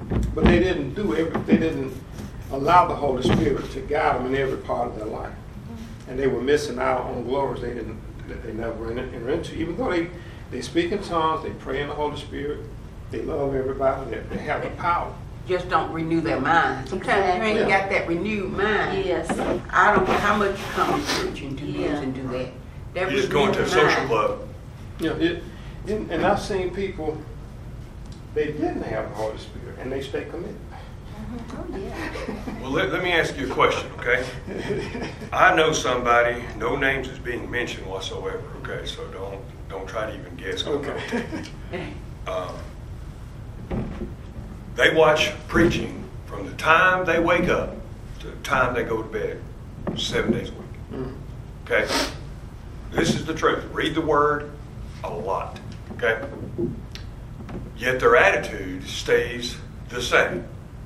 but they didn't they didn't allow the Holy Spirit to guide them in every part of their life. And they were missing out on glories that they never enter into. Even though they speak in tongues, they pray in the Holy Spirit, they love everybody, they have the power. Just don't renew their mind. Sometimes you ain't got that renewed mind. Yes. I don't care how much you come to church and do this and do that. That You just going to a social club. And I've seen people, they didn't have the Holy Spirit, and they stay committed. Oh, yeah. Well, let me ask you a question, okay? I know somebody, no names is being mentioned whatsoever, okay? So don't try to even guess. Okay. They watch preaching from the time they wake up to the time they go to bed, 7 days a week. Okay? This is the truth. Read the Word a lot. Okay? Yet their attitude stays the same.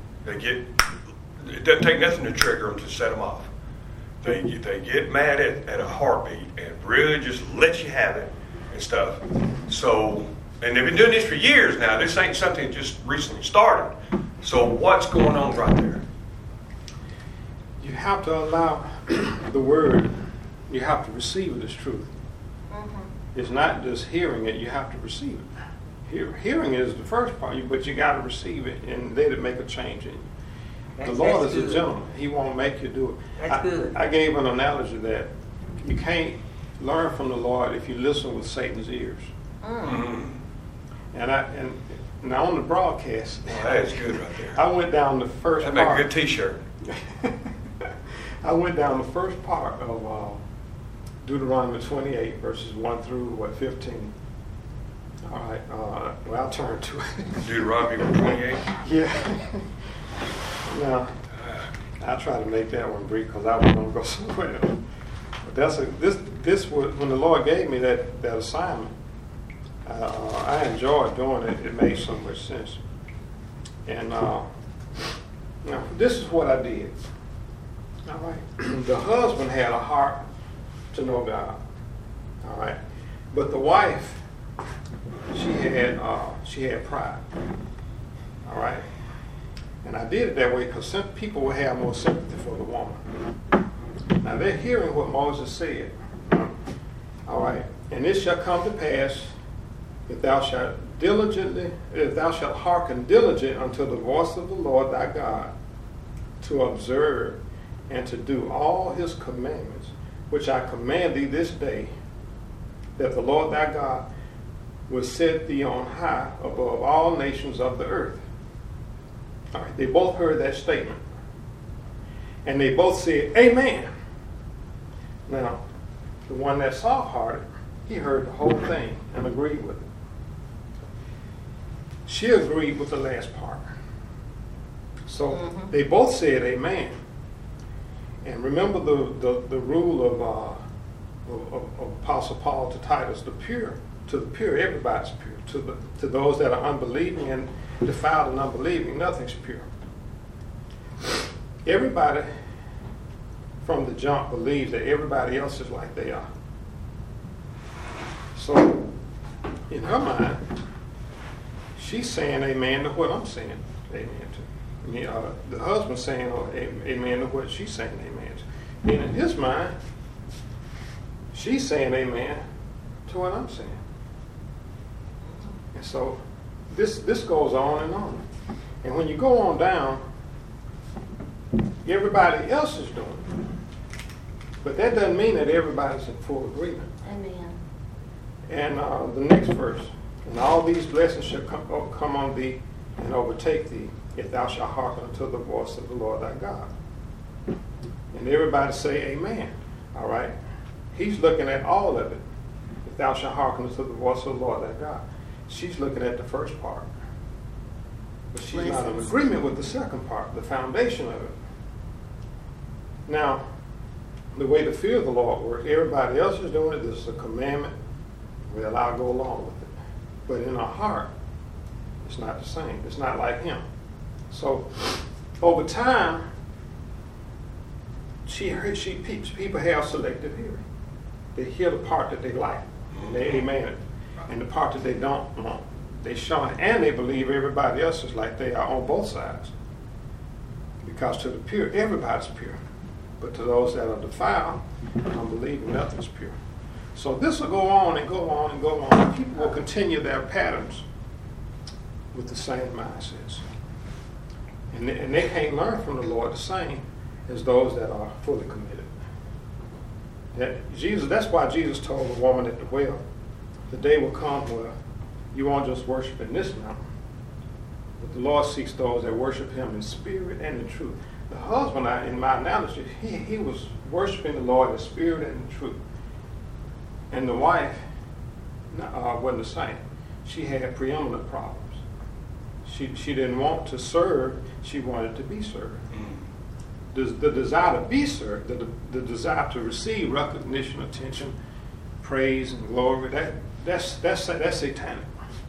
It doesn't take nothing to trigger them to set them off. They get mad at a heartbeat and really just let you have it and stuff. So, and they've been doing this for years now. This ain't something that just recently started. So what's going on right there? You have to allow the Word, you have to receive it as truth. It's not just hearing it, you have to receive it. Hearing is the first part, but you got to receive it and let it make a change in you. The Lord is a gentleman. He won't make you do it. That's good. I gave an analogy that you can't learn from the Lord if you listen with Satan's ears. And now on the broadcast, Well, that is good right there. I went down the first That'd part. make a good T-shirt. I went down the first part of Deuteronomy 28, verses 1 through 15. All right. Well, I'll turn to it. Deuteronomy 28. Yeah. Now, I'll try to make that one brief because I was going to go somewhere else. But this was when the Lord gave me that assignment. I enjoyed doing it. It made so much sense. And now, this is what I did. All right. The husband had a heart to know God. All right. But the wife, she had pride. All right. And I did it that way because some people will have more sympathy for the woman. Now they're hearing what Moses said. All right. And it shall come to pass if thou shalt hearken diligently unto the voice of the Lord thy God, to observe and to do all his commandments, which I command thee this day, that the Lord thy God will set thee on high above all nations of the earth. All right, they both heard that statement. And they both said, Amen. Now, the one that's soft-hearted, he heard the whole thing and agreed with it. She agreed with the last part. So they both said amen. And remember the rule of Apostle Paul to Titus, to the pure, everybody's pure. To those that are unbelieving and defiled and unbelieving, nothing's pure. Everybody from the jump believes that everybody else is like they are. So in her mind, she's saying amen to what I'm saying amen to. The husband's saying amen to what she's saying amen to. And in his mind, she's saying amen to what I'm saying. And so this goes on and on. And when you go on down, everybody else is doing it. But that doesn't mean that everybody's in full agreement. Amen. And the next verse, and all these blessings shall come on thee and overtake thee, if thou shalt hearken unto the voice of the Lord thy God. And everybody say amen. All right? He's looking at all of it. If thou shalt hearken unto the voice of the Lord thy God. She's looking at the first part. But she's not in agreement with the second part, the foundation of it. Now, the way the fear of the Lord works, everybody else is doing it. This is a commandment. We allow to go along with it. But in our heart, it's not the same. It's not like him. So, over time, people have selective hearing. They hear the part that they like, and they amen it. And the part that they don't want, they shun it, and they believe everybody else is like they are on both sides. Because to the pure, everybody's pure. But to those that are defiled, unbelieving, nothing's pure. So this will go on and go on and go on. People will continue their patterns with the same mindsets. And they can't learn from the Lord the same as those that are fully committed. That's why Jesus told the woman at the well, the day will come where you won't just worship in this mountain, but the Lord seeks those that worship him in spirit and in truth. The husband, in my analogy, he was worshiping the Lord in spirit and in truth. And the wife wasn't the same. She had preeminent problems. She didn't want to serve, she wanted to be served. The desire to be served, the desire to receive recognition, attention, praise, and glory, that's satanic.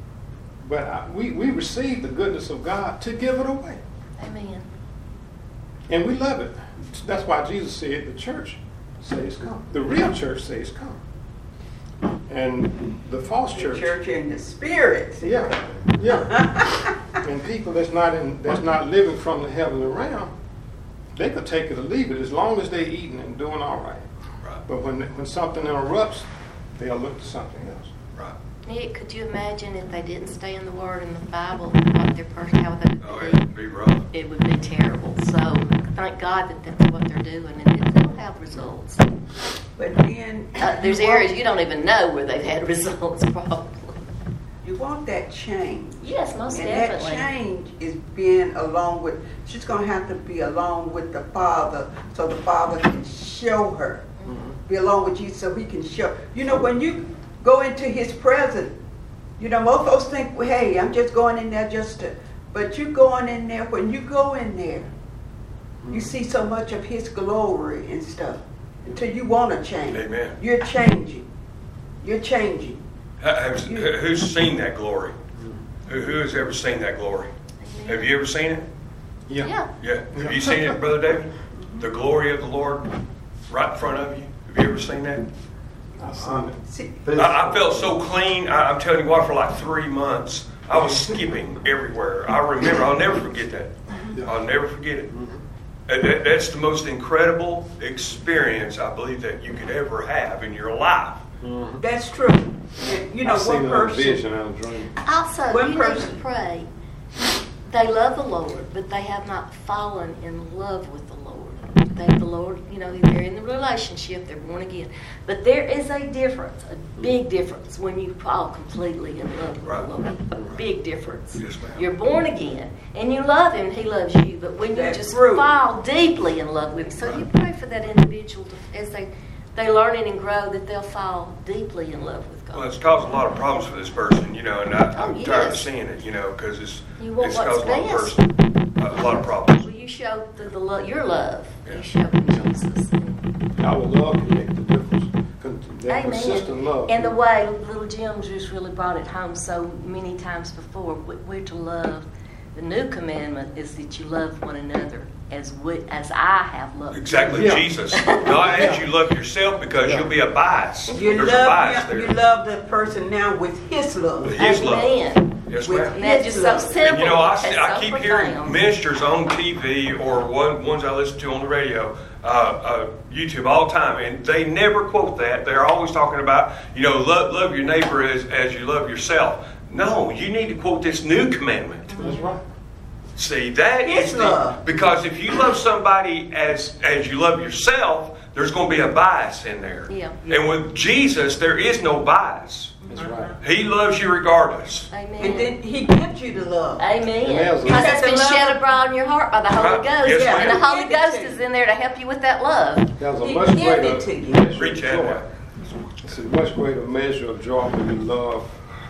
But we receive the goodness of God to give it away. Amen. And we love it. That's why Jesus said the church says come. The real church says come. And the false The church. church in the spirit. Yeah. And people that's not living from the heavenly realm, they could take it or leave it as long as they're eating and doing all right. Right. But when something interrupts, they'll look to something else. Right. Nick, could you imagine if they didn't stay in the Word and the Bible, what their how they Oh, would it'd be rough. It would be terrible. So thank God that that's what they're doing, and they'll have results. But then There's areas you don't even know where they've had results, probably. you want that change. Yes, most And definitely. that change is being along with, she's going to have to be along with the Father so the Father can show her. Be along with Jesus so he can show. You know, when you go into his presence, you know, most folks think, well, hey, I'm just going in there just to, but you going in there, when you go in there, you see so much of his glory and stuff until you want to change. Amen. You're changing. You're changing. Who's seen that glory? Who has ever seen that glory? Have you ever seen it? Yeah. Yeah. Have you seen it, Brother David? The glory of the Lord right in front of you. Have you ever seen that? I've seen it. See, I felt so clean. I'm telling you what, for like 3 months, I was skipping everywhere. I remember, I'll never forget that. I'll never forget it. That's the most incredible experience I believe that you could ever have in your life. that's true. And, you know, I've seen one it on person. vision and a dream. Also, One you person- need to pray. They love the Lord, but they have not fallen in love with the Lord. The Lord, you know, they're in the relationship, they're born again. But there is a difference, a big difference, when you fall completely in love with Right. the Lord. A big difference. Yes, ma'am. You're born again, and you love Him, He loves you. But when you That's just true. fall deeply in love with Him, so you pray for that individual as they learn it and grow, that they'll fall deeply in love with God. Well, it's caused a lot of problems for this person, you know, and I'm Oh, tired of yes. seeing it, you know, because it's You want what's caused a lot of best. a lot of problems. Well, you show the love, your love. Yeah. You show them Jesus. Our love can make the difference. That consistent love. And the way little Jim just really brought it home so many times before, we're to love. The new commandment is that you love one another as I have loved you. Exactly, Yeah. Jesus. Not as you love yourself, because you'll be a bias. You There's a love bias him, there. you love the person now with his love. With his love. Amen. Yes, With ma'am. And that's just so simple. And you know, I That's so keep hearing profound. ministers on TV or ones I listen to on the radio, YouTube all the time, and they never quote that. They're always talking about, you know, love your neighbor as you love yourself. No, you need to quote this new commandment. That's right. See, that It's is love. because if you love somebody as you love yourself, there's going to be a bias in there. Yeah. And with Jesus, there is no bias. That's right. He loves you regardless. Amen. And then he gives you the love. Amen. And there's a- Because it's He said been the love- shed abroad in your heart by the Holy Right. Ghost. Yes, And the ma'am. Holy Give it Ghost to is you. in there to help you with that love. There's a He much gave it greater to you. measure Preach of that joy. now. It's a much greater measure of joy when you love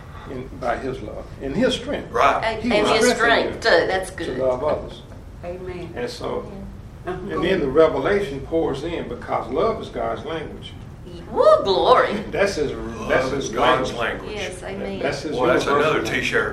by His love and His strength. Right. And He will His strengthen strength, you too. That's to good. love others. Amen. And so, Go and then ahead. the revelation pours in because love is God's language. Woo, glory. That's His. That's Love His is God's language. language. Yes, amen. That's His. Well, that's universal another language. T-shirt.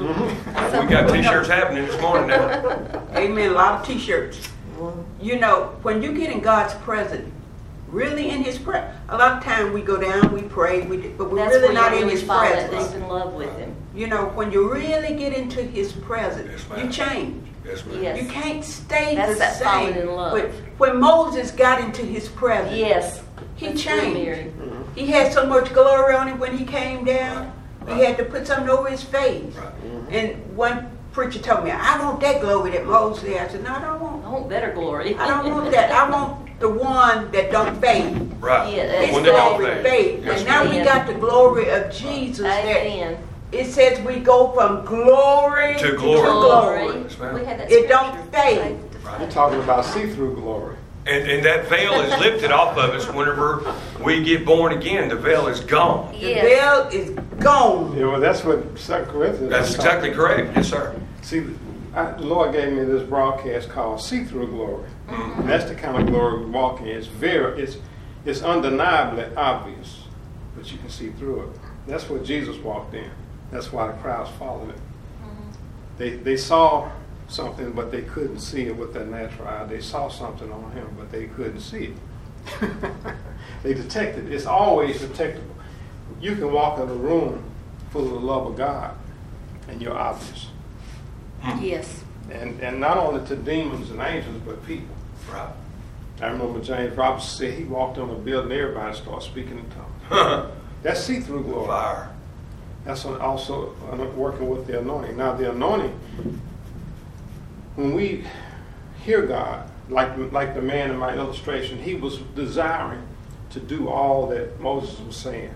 We got T-shirts happening this morning now. Amen. A lot of T-shirts. You know, when you get in God's presence, really in His presence, a lot of time we go down, we pray, but we're That's really where not you in really His fall that presence. deep in love with Him. You know, when you really get into his presence, Yes, ma'am. you change. Yes, ma'am. Yes. You can't stay That's the that falling same. in love. When Moses got into his presence, Yes. he That's good, changed. Mary. He had so much glory on him when he came down. Right. He had to put something over his face. Right. And one preacher told me, I want that glory that Moses had. I said, no, I don't want. I want better glory. I don't want that. I want the one that don't fade. Right. Yeah, His When they don't glory fade. fades. Yes, And now ma'am. we got the glory of Jesus. That Amen. it says we go from glory To to glory. glory. Yes, ma'am. We had that It don't scripture. fade. You're talking about see-through glory. And that veil is lifted off of us whenever we get born again. The veil is gone. The Yes. veil is gone. Yeah, well, that's what 2 Corinthians. That's is exactly talking correct. Yes, sir. See, the Lord gave me this broadcast called See-Through Glory. And that's the kind of glory we walk in. It's undeniably obvious, but you can see through it. That's what Jesus walked in. That's why the crowds followed it. They saw something, but they couldn't see it with their natural eye. They saw something on him, but they couldn't see it. They detected it. It's always detectable. You can walk in a room full of the love of God, and you're obvious. Yes. And not only to demons and angels, but people. Right. I remember James Robinson said he walked on a building, everybody started speaking in tongues. That's see-through glory. Fire. That's also working with the anointing. Now the anointing, when we hear God, like the man in my illustration, he was desiring to do all that Moses was saying.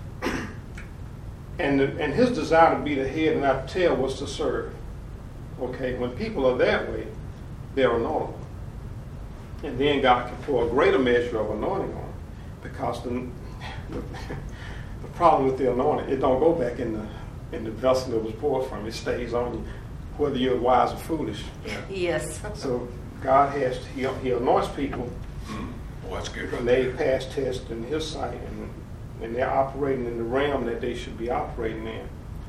And his desire to be the head and not the tail was to serve. Okay, when people are that way, they're anointed. And then God can pour a greater measure of anointing on them, because the problem with the anointing, it don't go back in the vessel it was poured from. It stays on you, whether you're wise or foolish. Yes. So God he anoints people Well, that's good. when they pass tests in His sight, and they're operating in the realm that they should be operating in.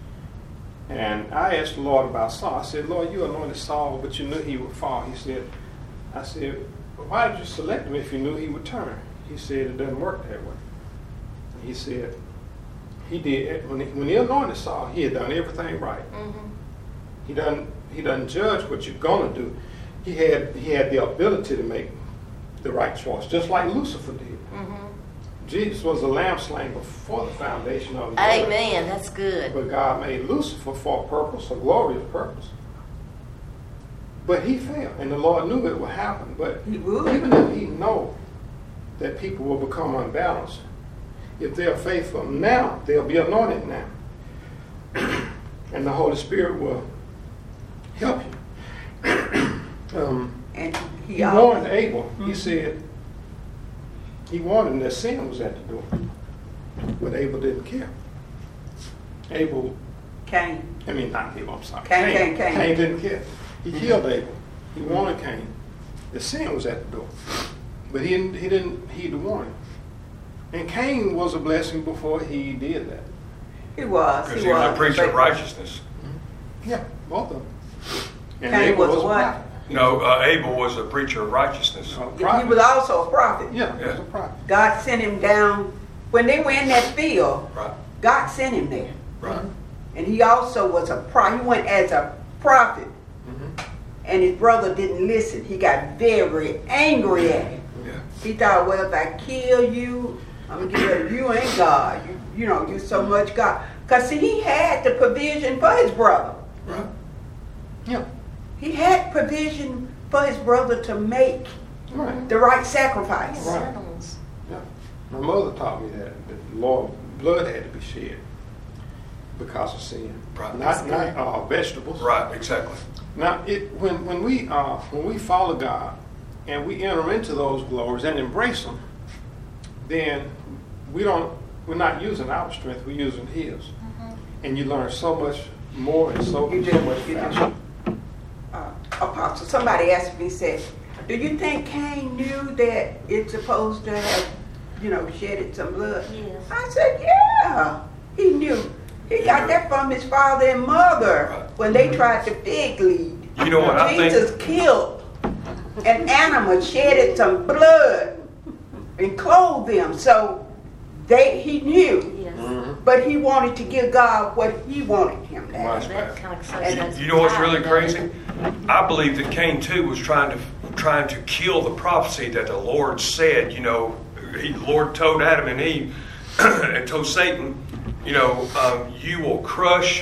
And I asked the Lord about Saul. I said, Lord, you anointed Saul, but you knew he would fall. I said, well, why did you select him if you knew he would turn? He said, it doesn't work that way. He said, he did, when he anointed Saul, he had done everything right. He doesn't judge what you're going to do. He had the ability to make the right choice, just like Lucifer did. Jesus was a lamb slain before the foundation of the world. Amen. That's good. But God made Lucifer for a purpose, a glorious purpose. But he failed, and the Lord knew it would happen. But He would. even if He know that people will become unbalanced, if they're faithful now, they'll be anointed now. And the Holy Spirit will help you. And He warned Abel. He said, he warned him that sin was at the door. But Abel didn't care. Not Abel, I'm sorry. Cain. Cain didn't care. He killed Abel. He warned Cain. The sin was at the door. But he didn't heed the warning. And Cain was a blessing before he did that. He was. Because he was a preacher of righteousness. Yeah, both of them. And Cain Abel was a a what? prophet. No, Abel was a preacher of righteousness. A He prophet. was also a prophet. Yeah, he was Yeah. a prophet. God sent him down. When they were in that field, Right. God sent him there. Right. And he also was a prophet. He went as a prophet. And his brother didn't listen. He got very angry at him. Yeah. He thought, well, if I kill you, I'm going to get rid of you and God. You know, you're so much God. Because, see, he had the provision for his brother. Right. Yeah, He had provision for his brother to make right. the right sacrifice. Right. Animals. Yeah. My mother taught me that the Lord blood had to be shed because of sin, Right. not vegetables. Right. Exactly. Now, when we follow God and we enter into those glories and embrace them, then we're not using our strength, we're using His, and you learn so much more and so You do, much you do. faster. Apostle, somebody asked me, said, do you think Cain knew that it's supposed to have, shedded some blood? Yes. I said, yeah, he knew. He got that from his father and mother when they tried to fig lead. You know what I think? Jesus killed an animal, shedded some blood, and clothed them. So he knew. Yes. Mhm. but he wanted to give God what he wanted him to have. That kind of And says You know what's really pride, crazy? doesn't it? I believe that Cain too was trying to kill the prophecy that the Lord said. You know, the Lord told Adam and Eve and told Satan, you know, you will crush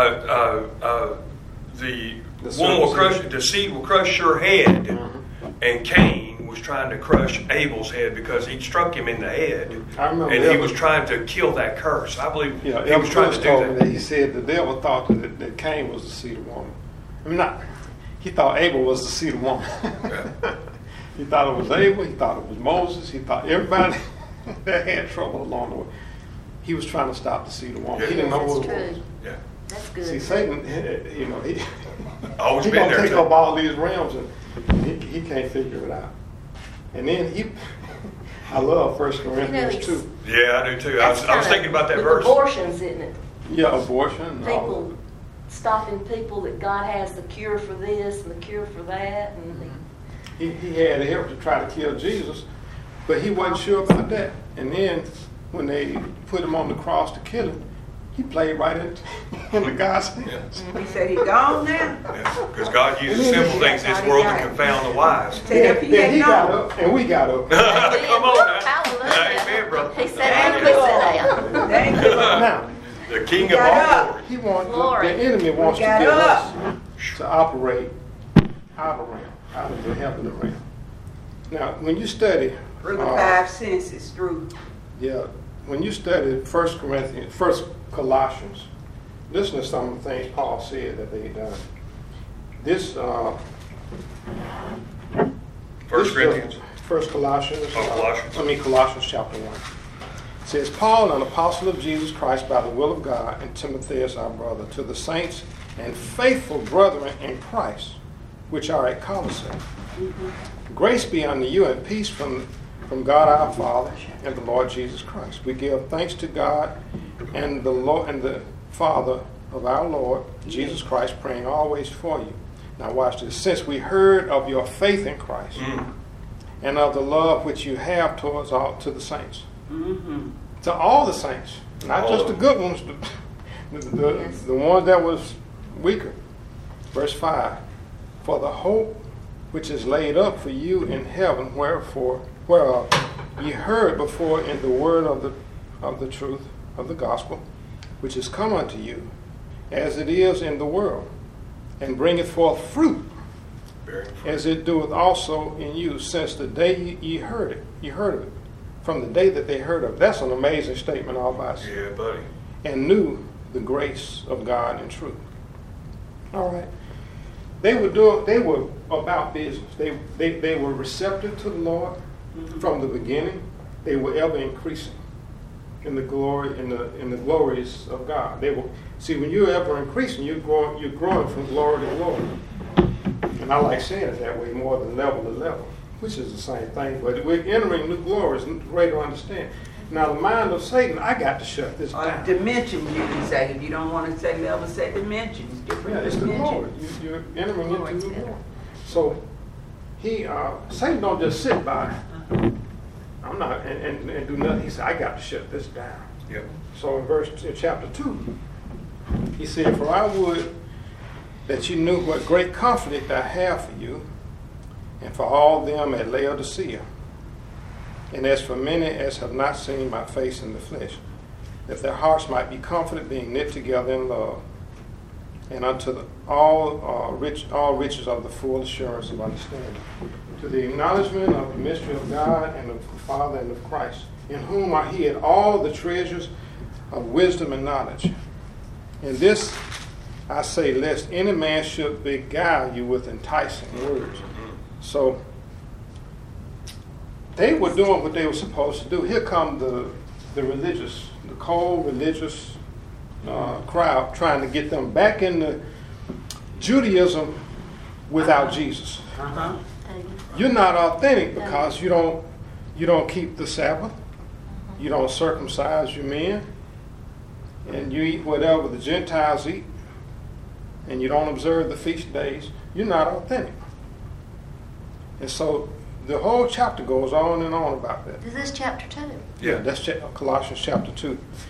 the woman will crush, the seed will crush your head. And Cain was trying to crush Abel's head because he struck him in the head. I remember and he Elvis- was trying to kill that curse. I believe Yeah, he was trying to do told me that. that. He said the devil thought that Cain was the seed of woman. I mean, not. He thought Abel was the seed of woman. Yeah. He thought it was Abel. He thought it was Moses. He thought everybody that had trouble along the way. He was trying to stop the seed of woman. Yeah. He didn't know That's what it was. true. Yeah. That's good. See, Satan, you know, he Always he been gonna there take too. up all these realms and he can't figure it out. And then I love 1 Corinthians he's- 2. Yeah, I do too. I was That's thinking about that with verse. abortions, isn't it? Yeah, abortion. and all People of it. stopping people that God has the cure for this and the cure for that. And He had help to try to kill Jesus, but he wasn't sure about that. And then when they put him on the cross to kill him, he played right into God's hands. He said he gone now. Because God uses simple things in this world to confound the wise. Said if he Then had he got known. up, and we got up. Come on now. Hallelujah. Amen, brother. He said, "Hey, sit down." Thank you. Now, The King of got all up. glory. he wants Glory. the enemy wants to got get up. us to operate out of realm, out of the heavenly realm. Now, when you study, Through the five senses, through. yeah, when you study 1 Colossians, listen to some of the things Paul said that they done. This, First Corinthians. 1 Colossians. Colossians. Colossians chapter 1. It says, Paul, an apostle of Jesus Christ by the will of God, and Timotheus, our brother, to the saints and faithful brethren in Christ, which are at Colossae. Grace be unto you and peace from God our Father and the Lord Jesus Christ. We give thanks to God and the Lord and the Father of our Lord Jesus Christ, praying always for you. Now watch this. Since we heard of your faith in Christ and of the love which you have towards all to the saints, to all the saints, not All just of the them. good ones, the ones that was weaker. Verse 5, for the hope which is laid up for you in heaven, whereof ye heard before in the word of the truth of the gospel, which is come unto you, as it is in the world, and bringeth forth fruit, Bearing fruit. as it doeth also in you, since the day ye heard it. You heard of it. From the day that they heard of it. That's an amazing statement all by itself. Yeah, buddy. And knew the grace of God in truth. All right. They were about business. They were receptive to the Lord from the beginning. They were ever increasing in the glory in the glories of God. They were when you're ever increasing, you're growing from glory to glory. And I like saying it that way, more than level to level, which is the same thing. But we're entering new glories and greater understanding. Now the mind of Satan, I got to shut this Or down. dimension, you can say. If you don't want to say level, say dimensions. Different Yeah, it's the glory. dimensions. You're entering Glory into to new God. glory. So Satan don't just sit by. I'm not and do nothing. He said, I got to shut this down. Yep. So in chapter 2, he said, for I would that you knew what great conflict I have for you, and for all them at Laodicea, and as for many as have not seen my face in the flesh, that their hearts might be comforted, being knit together in love, and unto all riches of the full assurance of understanding, to the acknowledgement of the mystery of God and of the Father and of Christ, in whom are hid all the treasures of wisdom and knowledge. And this I say, lest any man should beguile you with enticing words. So they were doing what they were supposed to do. Here come the religious, the cold religious crowd trying to get them back into Judaism without Jesus. You're not authentic because you don't keep the Sabbath, you don't circumcise your men, and you eat whatever the Gentiles eat, and you don't observe the feast days. You're not authentic. And so the whole chapter goes on and on about that. Is this chapter 2? Yeah. That's Colossians chapter 2.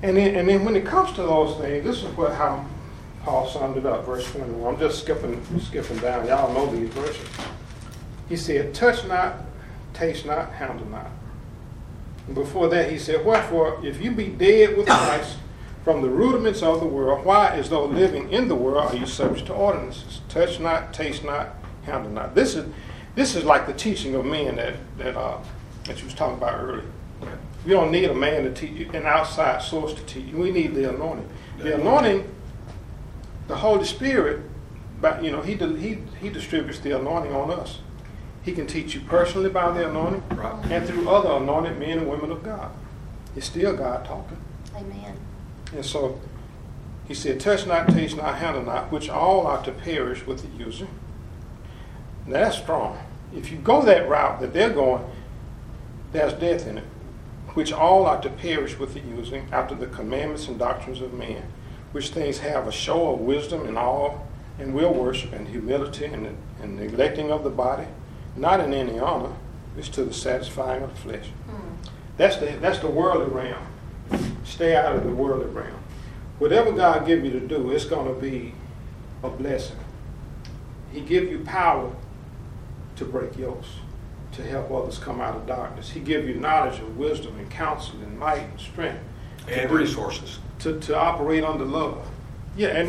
And then when it comes to those things, this is how Paul summed it up, verse 21. I'm just skipping down. Y'all know these verses. He said, touch not, taste not, handle not. And before that he said, wherefore, if you be dead with Christ from the rudiments of the world, why, as though living in the world, are you subject to ordinances? Touch not, taste not, handle not. This is like the teaching of men that you was talking about earlier. We don't need a man to teach you, an outside source to teach you. We need the anointing. The anointing, the Holy Spirit, but he distributes the anointing on us. He can teach you personally by the anointing, right, and through other anointed men and women of God. It's still God talking. Amen. And so he said, touch not, taste not, handle not, which all are to perish with the user. Now that's strong. If you go that route that they're going, there's death in it. Which all are to perish with the using after the commandments and doctrines of men, which things have a show of wisdom and awe and will worship and humility and neglecting of the body, not in any honor, it's to the satisfying of the flesh. That's the worldly realm. Stay out of the worldly realm. Whatever God give you to do, it's going to be a blessing. He give you power to break yokes, to help others come out of darkness. He give you knowledge and wisdom and counsel and might and strength. And resources. To operate under love. Yeah, and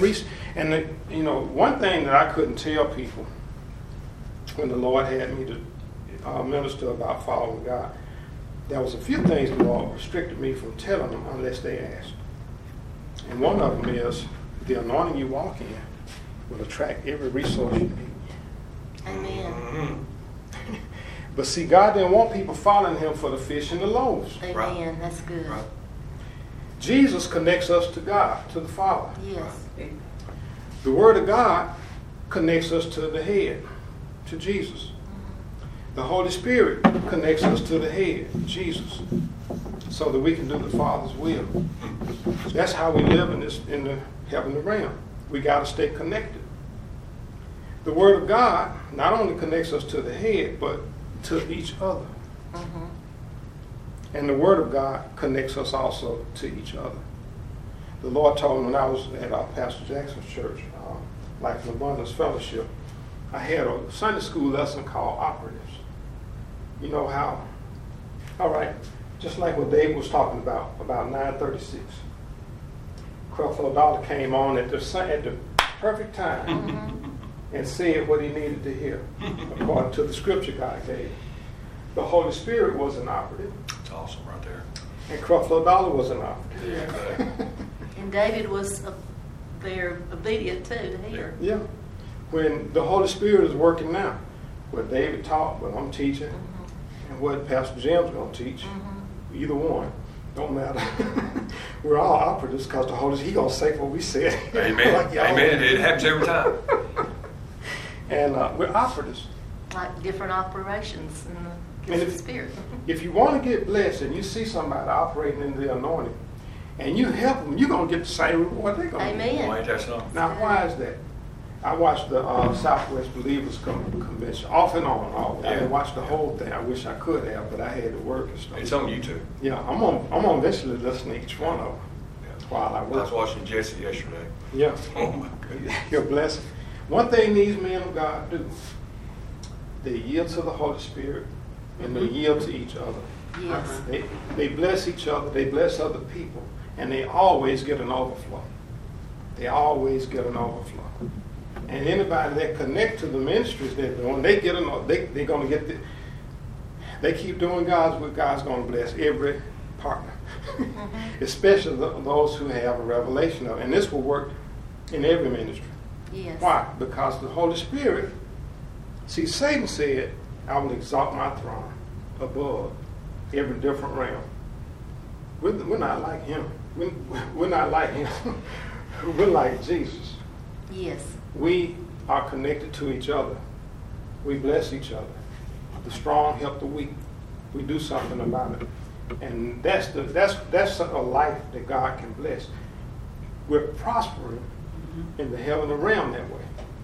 one thing that I couldn't tell people when the Lord had me to minister about following God, there was a few things the Lord restricted me from telling them unless they asked. And one of them is the anointing you walk in will attract every resource you need. Amen. Mm-hmm. But see, God didn't want people following him for the fish and the loaves. Amen. Right. That's good. Right. Jesus connects us to God, to the Father. Yes. The Word of God connects us to the head, to Jesus. The Holy Spirit connects us to the head, Jesus, so that we can do the Father's will. That's how we live in the heavenly realm. We got to stay connected. The Word of God not only connects us to the head, but to each other. Mm-hmm. And the Word of God connects us also to each other. The Lord told me when I was at Pastor Jackson's church, Life and Abundance Fellowship, I had a Sunday school lesson called Operatives. You know how, all right, just like what Dave was talking about 9:36. Creflo Dollar came on at the perfect time. Mm-hmm. And said what he needed to hear, according to the scripture God gave. The Holy Spirit was an operative. That's awesome right there. And Creflo Dollar was an operative. Yeah. And David was very obedient too to hear. Yeah. When the Holy Spirit is working now, what David taught, what I'm teaching, and what Pastor Jim's going to teach, either one, don't matter. We're all operatives because the Holy Spirit, He's going to say what we said. Amen. Like Amen. It happens every time. And we're operatives. Like different operations in the And gifts of the Spirit. If you want to get blessed and you see somebody operating in the anointing and you help them, you're going to get the same reward they're going to get. Amen. Why ain't that something? Now, why is that? I watched the Southwest Believers Convention off and on. I didn't watch the whole thing. I wish I could have, but I had to work and stuff. It's on YouTube. Yeah, I'm on eventually listen to each one of them while I I was work. watching Jesse yesterday. Yeah. Oh my goodness. You're blessed. One thing these men of God do, they yield to the Holy Spirit and they yield to each other. Yes. They bless each other, they bless other people, and they always get an overflow. They always get an overflow. And anybody that connect to the ministries they're doing, they're going to get they keep doing what God's going to bless every partner. Especially those who have a revelation of it. And this will work in every ministry. Yes. Why? Because the Holy Spirit, see, Satan said, I will exalt my throne above every different realm. We're not like him. We're not like him. We're like Jesus. Yes. We are connected to each other. We bless each other. The strong help the weak. We do something about it. And that's a life that God can bless. We're prospering in the heavenly realm that way.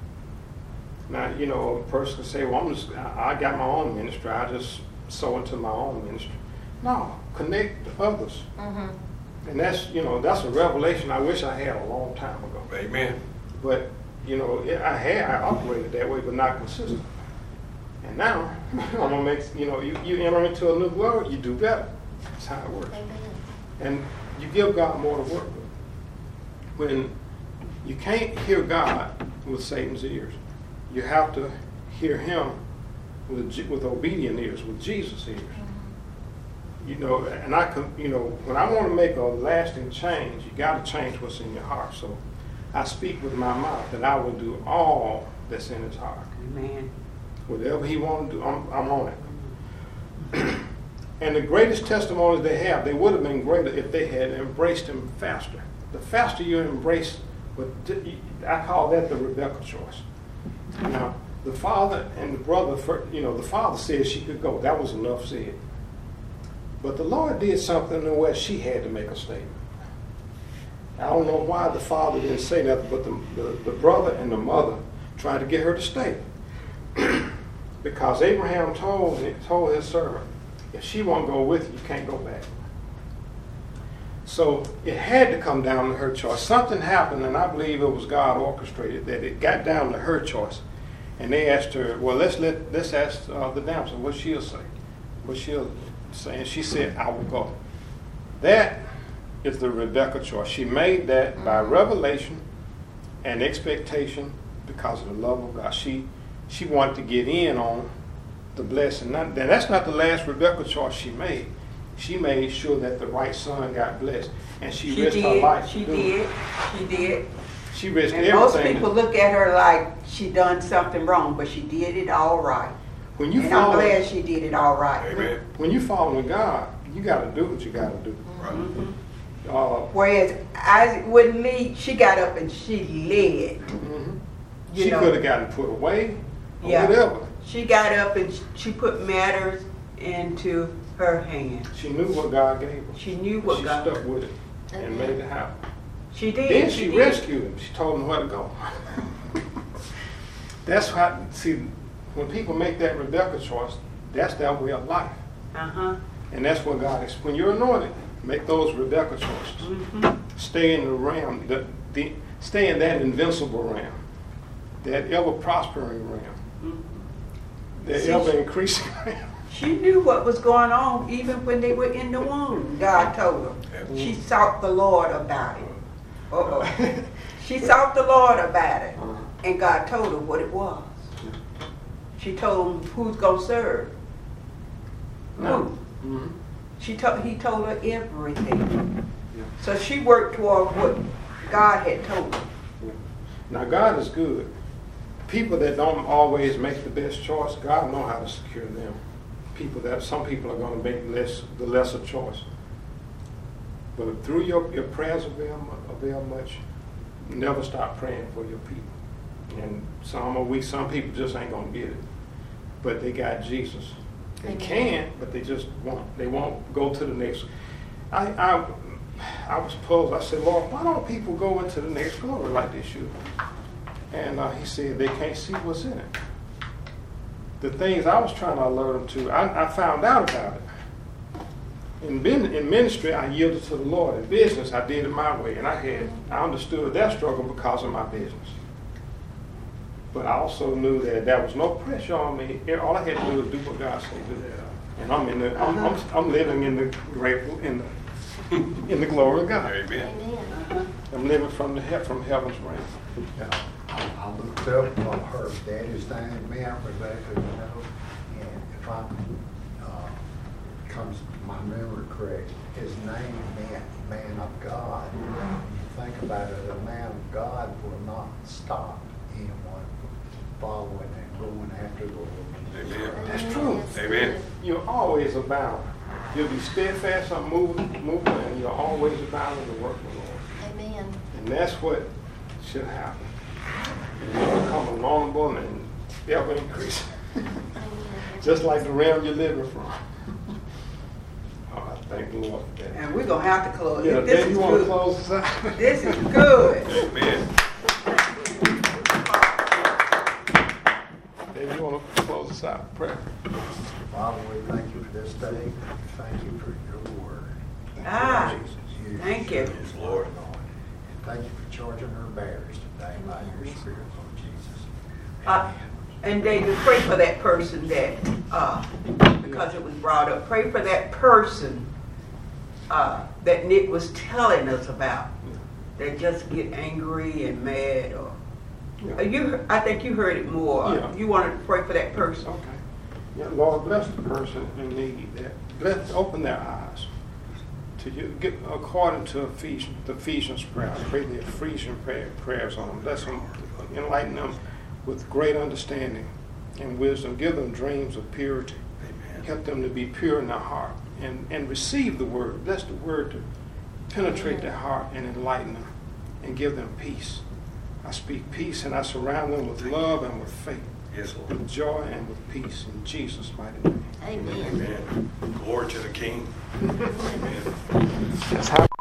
Now, a person can say, well, I got my own ministry. I just sow into my own ministry. No, connect to others. And that's, you know, that's a revelation I wish I had a long time ago. Amen. But, you know, I operated that way, but not consistent. And now, I'm gonna make, you know, you enter into a new world, you do better. That's how it works. Amen. And you give God more to work with. When you can't hear God with Satan's ears, you have to hear him with obedient ears, with Jesus' ears. You know, and you know, when I want to make a lasting change, you got to change what's in your heart. So I speak with my mouth, and I will do all that's in his heart. Amen. Whatever he wants to do, I'm on it. And the greatest testimonies they have, they would have been greater if they had embraced him faster. The faster you embrace, I call that the Rebecca choice. Now, the father and the brother, you know, the father said she could go. That was enough said. But the Lord did something where she had to make a statement. I don't know why the father didn't say nothing, but the brother and the mother tried to get her to stay. Because Abraham told his servant, if she won't go with you, you can't go back. So it had to come down to her choice. Something happened, and I believe it was God orchestrated, that it got down to her choice. And they asked her, well, let's ask the damsel what she'll say. What she'll say. And she said, I will go. That is the Rebecca choice. She made that by revelation and expectation because of the love of God. She wanted to get in on the blessing. That's not the last Rebecca choice she made. She made sure that the right son got blessed. And she risked her life. She did. She risked and everything. Most people look at her like she done something wrong, but she did it all right. I'm glad she did it all right. Amen. When you follow God, you got to do what you got to do. Right. Whereas Isaac wouldn't lead, she got up and she led. She could have gotten put away or whatever. She got up and she put matters into her hand. She knew what God gave her. She knew what God She stuck with it and made it happen. She did. Then she rescued him. She told him where to go. That's how, see, when people make that Rebecca choice, that's their way of life. And that's what God is. When you're anointed, make those Rebecca choices. Stay in the realm, stay in that invincible realm, that ever-prospering realm, that ever-increasing realm. She knew what was going on even when they were in the womb. God told her. She sought the Lord about it. She sought the Lord about it. And God told her what it was. She told him who's going to serve. Who? He told her everything. So she worked toward what God had told her. Now God is good. People that don't always make the best choice, God knows how to secure them. Some people are going to make the lesser choice. But through your prayers avail much. Never stop praying for your people. And some people just ain't going to get it. But they got Jesus. They can, but they just won't. They won't go to the next. I was puzzled. I said, Lord, why don't people go into the next glory like they should? And he said they can't see what's in it. The things I was trying to alert them to, I found out about it. In ministry, I yielded to the Lord. In business, I did it my way, and I understood that struggle because of my business. But I also knew that there was no pressure on me. All I had to do was do what God said do. And I'm living in the glory of God. Amen. I'm living from heaven's realm. I looked up her daddy's name, Rebecca, you know, and if I comes my memory correct, his name meant man of God. When you think about it, a man of God will not stop anyone following and going after the Lord. Amen. That's true. Amen. You're always abound. You'll be steadfast on moving, and you're always abound in the work of the Lord. Amen. And that's what should happen. You become vulnerable and ever increase. Just like the realm you're living from. Oh, I thank the Lord for that. And we're going to have to close. Yeah, This Dave, is you want to good. close this out? This is good. Amen. Dave, you want to close this out? Prayer. Father, we thank you for this day. Thank you for your word. Ah. Jesus. Thank you. Yes, Lord. And thank you for charging our bearers today by your spirit, Lord Jesus. And David, pray for that person that, because it was brought up, pray for that person that Nick was telling us about, that just get angry and mad, or I think you heard it more. Yeah. You wanted to pray for that person. Okay. Yeah, Lord, bless the person in need. Bless, open their eyes to you. Get according to the Ephesians prayer. I pray the Ephesian prayers on them. Bless them, enlighten them with great understanding and wisdom. Give them dreams of purity. Amen. Help them to be pure in their heart and receive the word. Bless the word to penetrate their heart and enlighten them and give them peace. I speak peace and I surround them with love and with faith, Yes, Lord. with joy and with peace in Jesus' mighty name. Amen. Amen. Glory to the King. Amen. That's how